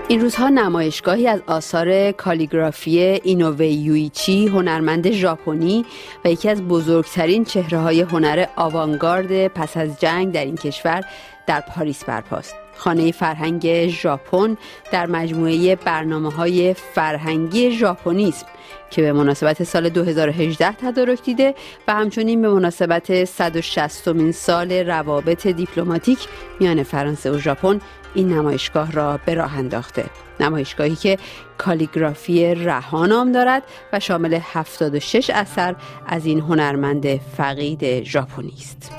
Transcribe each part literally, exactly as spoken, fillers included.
این روزها نمایشگاهی از آثار کالیگرافی اینووی یویچی، هنرمند ژاپنی و یکی از بزرگترین چهره‌های هنر آوانگارد پس از جنگ در این کشور در پاریس برپاست. خانه فرهنگ ژاپن در مجموعه برنامه‌های فرهنگی ژاپنیسم که به مناسبت سال دو هزار و هجده تدارک دیده و همچنین به مناسبت صد و شصتمین سال روابط دیپلماتیک میان فرانسه و ژاپن این نمایشگاه را به راه انداخته. نمایشگاهی که کالیگرافی رها نام دارد و شامل هفتاد و شش اثر از این هنرمند فقید ژاپنی است.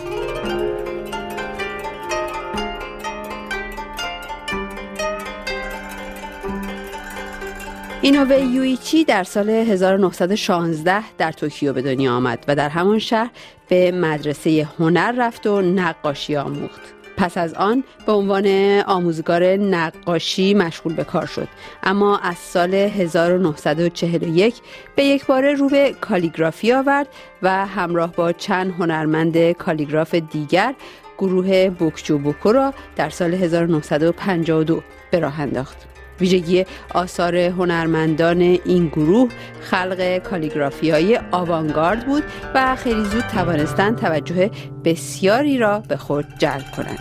اینووی یویچی در سال هزار و نهصد و شانزده در توکیو به دنیا آمد و در همان شهر به مدرسه هنر رفت و نقاشی آموخت. پس از آن به عنوان آموزگار نقاشی مشغول به کار شد، اما از سال هزار و نهصد و چهل و یک به یک باره رو به کالیگرافی آورد و همراه با چند هنرمند کالیگراف دیگر گروه بوکجو بوکو را در سال هزار و نهصد و پنجاه و دو به راه انداخت. ویژگی آثار هنرمندان این گروه خلق کالیگرافی‌های آوانگارد بود و خیلی زود توانستند توجه بسیاری را به خود جلب کنند.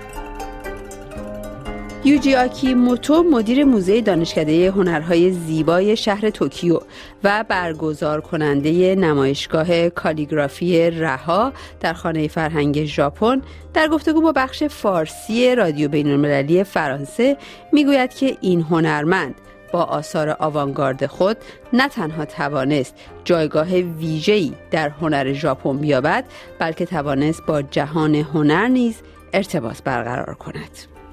یوجی آکیموتو مدیر موزه دانشکده هنرهای زیبای شهر توکیو و برگزار کننده نمایشگاه کالیگرافی رها در خانه فرهنگ ژاپن در گفتگو با بخش فارسی رادیو بین‌المللی فرانسه میگوید که این هنرمند با آثار آوانگارد خود نه تنها توانست جایگاه ویژه‌ای در هنر ژاپن بیابد، بلکه توانست با جهان هنر نیز ارتباط برقرار کند.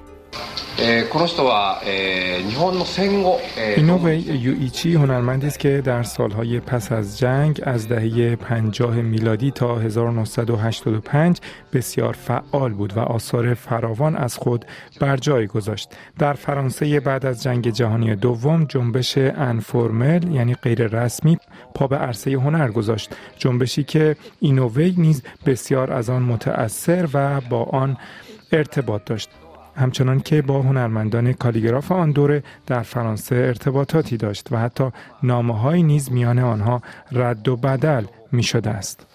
اینووی یویچی هنرمندی است که در سالهای پس از جنگ از دهه پنجاه میلادی تا هزار و نهصد و هشتاد و پنج بسیار فعال بود و آثار فراوان از خود بر جای گذاشت. در فرانسه بعد از جنگ جهانی دوم جنبش انفورمل یعنی غیر رسمی پا به عرصه هنر گذاشت، جنبشی که اینووی نیز بسیار از آن متأثر و با آن ارتباط داشت، همچنان که با هنرمندان کالیگراف آن دوره در فرانسه ارتباطاتی داشت و حتی نامه‌هایی نیز میان آنها رد و بدل می‌شده است.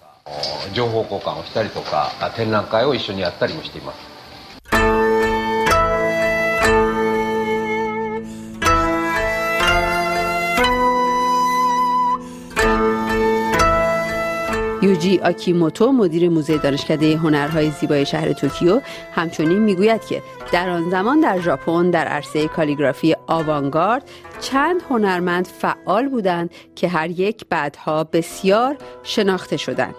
یوجی آکیموتو مدیر موزه دانشکده هنرهای زیبای شهر توکیو همچنین میگوید که در آن زمان در ژاپن در عرصه کالیگرافی آوانگارد چند هنرمند فعال بودند که هر یک بعدها بسیار شناخته شدند.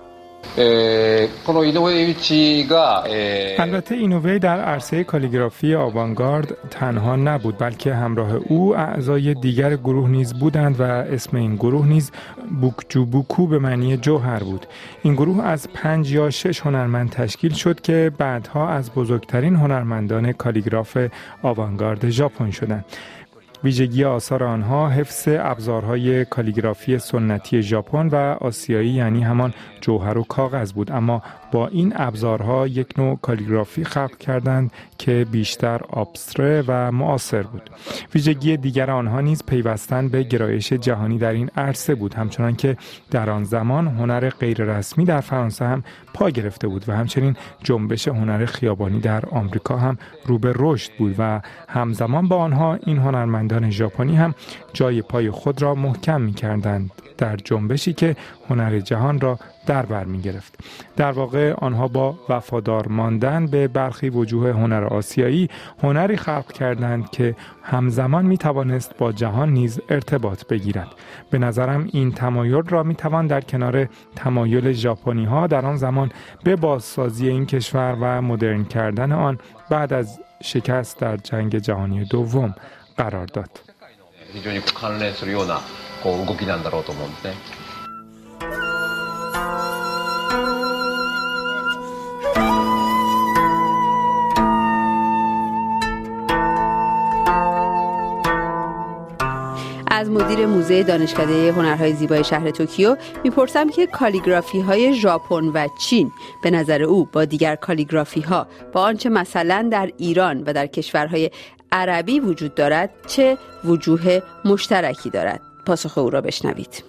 البته اینووی در عرصه کالیگرافی آوانگارد تنها نبود، بلکه همراه او اعضای دیگر گروه نیز بودند و اسم این گروه نیز بوکجو بوکو به معنی جوهر بود. این گروه از پنج یا شش هنرمند تشکیل شد که بعدها از بزرگترین هنرمندان کالیگراف آوانگارد ژاپن شدند. ویژگی آثار آنها حفظ ابزارهای کالیگرافی سنتی ژاپن و آسیایی یعنی همان جوهر و کاغذ بود، اما با این ابزارها یک نوع کالیگرافی خلق کردند که بیشتر ابستره و معاصر بود. ویژگی دیگر آنها نیز پیوستن به گرایش جهانی در این عرصه بود، همچنان که در آن زمان هنر غیر رسمی در فرانسه هم پا گرفته بود و همچنین جنبش هنر خیابانی در آمریکا هم رو به رشد بود و همزمان با آنها این هنرمندان ژاپنی هم جای پای خود را محکم می‌کردند در جنبشی که هنر جهان را در بر می گرفت. در واقع آنها با وفادار ماندن به برخی وجوه هنر آسیایی هنری خلق کردند که همزمان می توانست با جهان نیز ارتباط بگیرد. به نظرم این تمایل را می توان در کنار تمایل ژاپنی ها در آن زمان به بازسازی این کشور و مدرن کردن آن بعد از شکست در جنگ جهانی دوم قرار داد. از مدیر موزه دانشکده هنرهای زیبای شهر توکیو میپرسم که کالیگرافی های ژاپن و چین به نظر او با دیگر کالیگرافی ها با آنچه مثلا در ایران و در کشورهای عربی وجود دارد چه وجوه مشترکی دارد؟ پاسخ او را بشنوید.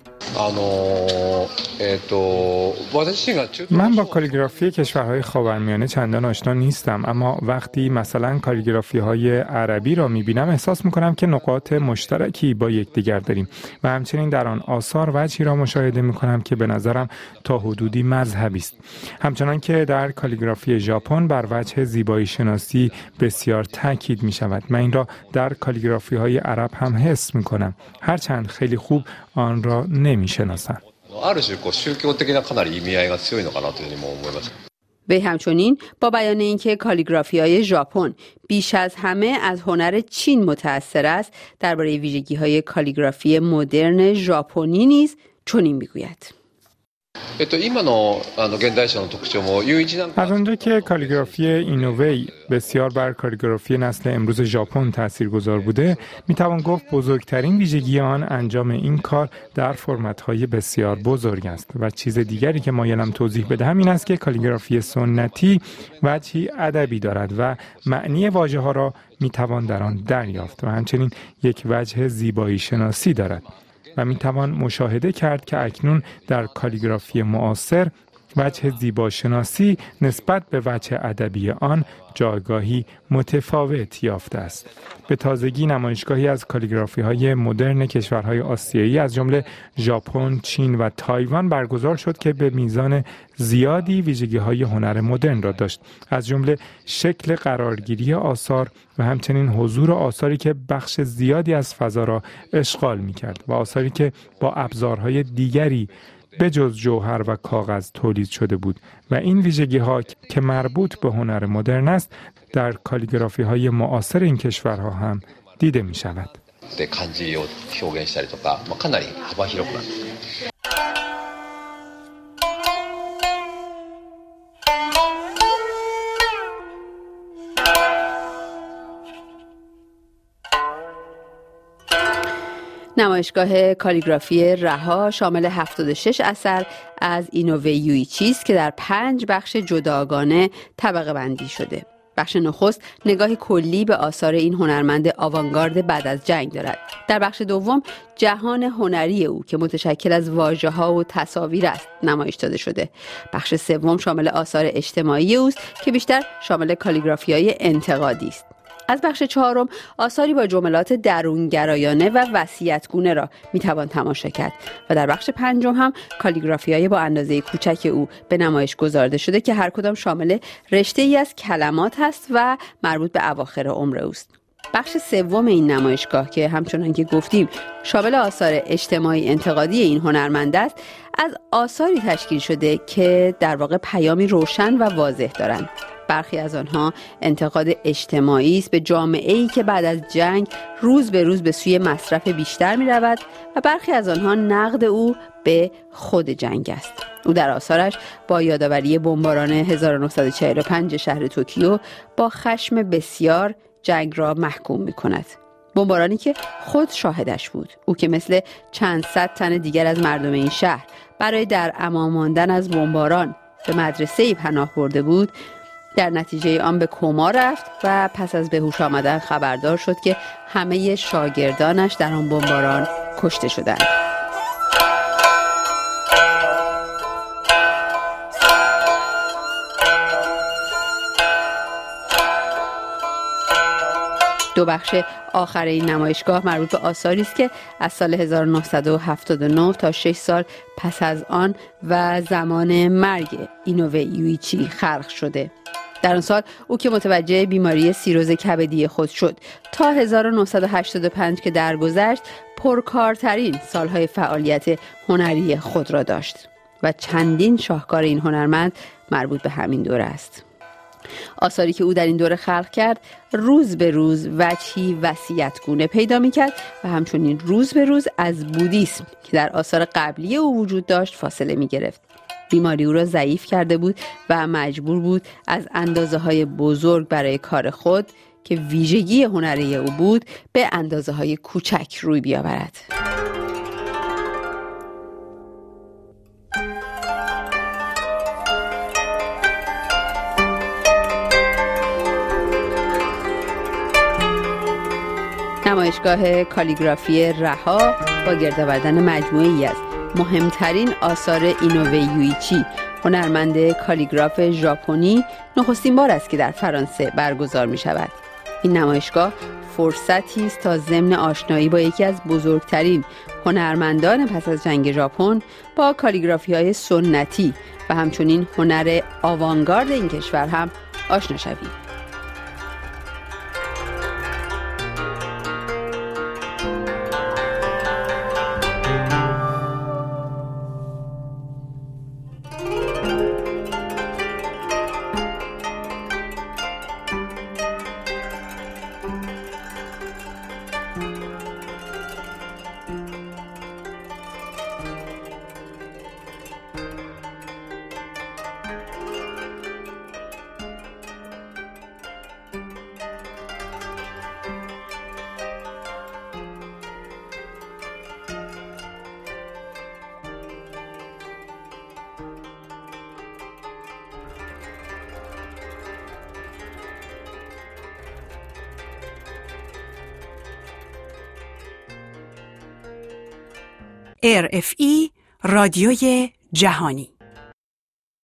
من با کالیگرافی کشورهای خاورمیانه چندان آشنا نیستم، اما وقتی مثلا کالیگرافی های عربی را میبینم احساس میکنم که نقاط مشترکی با یکدیگر داریم و همچنین در آن آثار وجهی را مشاهده میکنم که به نظرم تا حدودی مذهبی است. همچنان که در کالیگرافی ژاپن بر وجه زیبایی شناسی بسیار تاکید میشود. من این را در کالیگرافی های عرب هم حس میکنم، هرچند خیلی خوب آن را نمیشناسم. وی همچنین با بیان اینکه کالیگرافی‌های ژاپن بیش از همه از هنر چین متأثر است، درباره ویژگی‌های کالیگرافی مدرن ژاپنی نیز چنین میگوید. از آنجا که کالیگرافی اینووی بسیار بر کالیگرافی نسل امروز ژاپن تاثیرگذار بوده، میتوان گفت بزرگترین ویژگی آن انجام این کار در فرمت‌های بسیار بزرگ است. و چیز دیگری که مایلم توضیح بدهم این است که کالیگرافی سنتی وجهی ادبی دارد و معنی واژه‌ها را میتوان در آن دریافت و همچنین یک وجه زیبایی شناسی دارد. و می توان مشاهده کرد که اکنون در کالیگرافی معاصر وجه زیباشناسی نسبت به وجه ادبی آن جایگاهی متفاوت یافته است. به تازگی نمایشگاهی از کالیگرافی های مدرن کشورهای آسیایی از جمله ژاپن، چین و تایوان برگزار شد که به میزان زیادی ویژگی های هنر مدرن را داشت، از جمله شکل قرارگیری آثار و همچنین حضور آثاری که بخش زیادی از فضا را اشغال می‌کرد و آثاری که با ابزارهای دیگری به جز جوهر و کاغذ تولید شده بود و این ویژگی ها که مربوط به هنر مدرن است در کالیگرافی های معاصر این کشورها هم دیده می شود. نمایشگاه کالیگرافی رها شامل هفتاد و شش اثر از اینووی یویچی است که در پنج بخش جداگانه طبقه بندی شده. بخش نخست نگاهی کلی به آثار این هنرمند آوانگارد بعد از جنگ دارد. در بخش دوم جهان هنری او که متشکل از واژه‌ها و تصاویر است نمایش داده شده. بخش سوم شامل آثار اجتماعی اوست که بیشتر شامل کالیگرافی‌های انتقادی است. از بخش چهارم آثاری با جملات درونگرایانه و وصیت‌گونه را میتوان تماشا کرد و در بخش پنجم هم کالیگرافی‌های با اندازه کوچک او به نمایش گذارده شده که هر کدام شامل رشته‌ای از کلمات است و مربوط به اواخر عمر اوست. بخش سوم این نمایشگاه که همچنان که گفتیم شامل آثار اجتماعی انتقادی این هنرمند است، از آثاری تشکیل شده که در واقع پیامی روشن و واضح دارند. برخی از آنها انتقاد اجتماعی است به جامعه‌ای که بعد از جنگ روز به روز به سوی مصرف بیشتر می رود و برخی از آنها نقد او به خود جنگ است. او در آثارش با یادآوری بمباران هزار و نهصد و چهل و پنج شهر توکیو با خشم بسیار جنگ را محکوم می کند. بمبارانی که خود شاهدش بود. او که مثل چند صد تن دیگر از مردم این شهر برای در امان ماندن از بمباران به مدرسه‌ای پناه برده بود، در نتیجه آن به کما رفت و پس از به هوش آمدن خبردار شد که همه شاگردانش در آن بمباران کشته شدند. دو بخش آخر این نمایشگاه مربوط به آثاری است که از سال هزار و نهصد و هفتاد و نه تا شش سال پس از آن و زمان مرگ اینووی یویچی خلق شده. در آن سال او که متوجه بیماری سیروز کبدی خود شد تا هزار و نهصد و هشتاد و پنج که درگذشت پرکارترین سالهای فعالیت هنری خود را داشت و چندین شاهکار این هنرمند مربوط به همین دوره است. آثاری که او در این دوره خلق کرد روز به روز وجهی وصیت‌گونه پیدا می‌کرد و همچنین روز به روز از بودیسم که در آثار قبلی او وجود داشت فاصله می‌گرفت. بیماری او را ضعیف کرده بود و مجبور بود از اندازه‌های بزرگ برای کار خود که ویژگی هنری او بود به اندازه‌های کوچک روی بیاورد. نمایشگاه کالیگرافی رها با گرد آوردن مجموعه‌ای از مهمترین آثار اینووه یویچی، هنرمند کالیگراف ژاپنی، نخستین بار است که در فرانسه برگزار می شود. این نمایشگاه فرصتی است تا ضمن آشنایی با یکی از بزرگترین هنرمندان پس از جنگ ژاپن با کالیگرافی‌های سنتی و همچنین هنر آوانگارد این کشور هم آشنا شوید. ار اف ای رادیوی جهانی.